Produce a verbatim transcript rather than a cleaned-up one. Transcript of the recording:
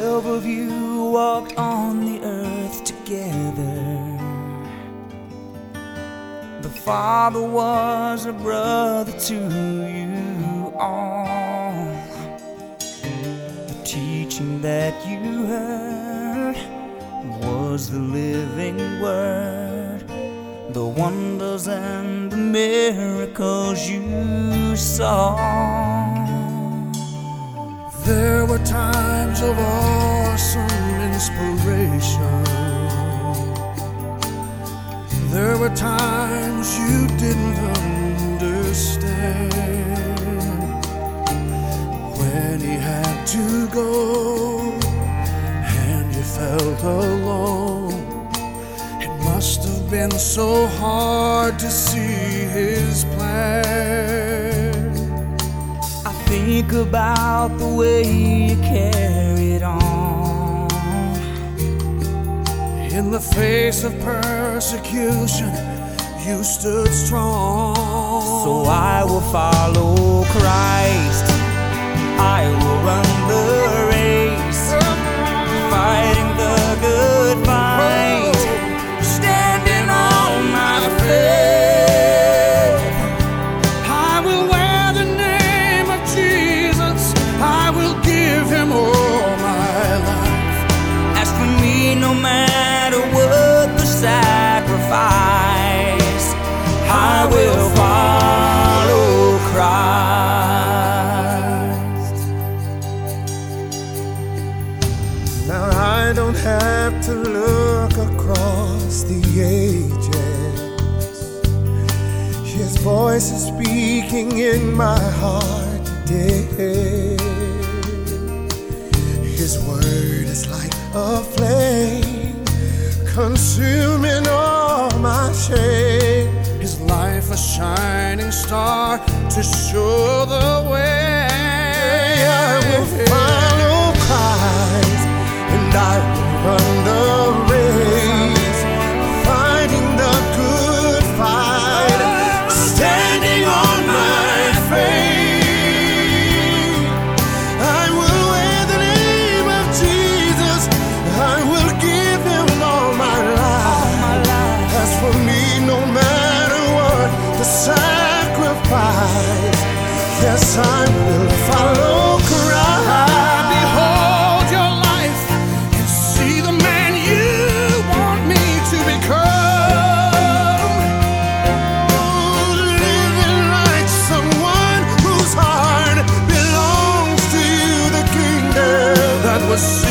twelve of you walked on the earth together. The Father was a brother to you all. The teaching that you heard was the living word. The wonders and the miracles you saw. There were times of awesome inspiration. There were times you didn't understand. When he had to go and you felt alone, it must have been so hard to see his plan. I think about the way you carried on. In the face of persecution, you stood strong. So I will follow Christ. I will run the race, fighting the good fight, standing on my faith. I will wear the name of Jesus. I will give him all my life. As for me, no matter what the sacrifice, I will follow Christ. Now I don't have to look across the ages. His voice is speaking in my heart today. His word is like a flame, consuming all my shame. His life a shining star to show the way. I will follow Christ, and I will run the race, fighting the good fight, standing on my faith. I will wear the name of Jesus. I will give him all my life. As for me, no matter what the sacrifice, yes, I will follow Christ. Behold your life and see the man you want me to become. Oh, living like someone whose heart belongs to you, the kingdom that was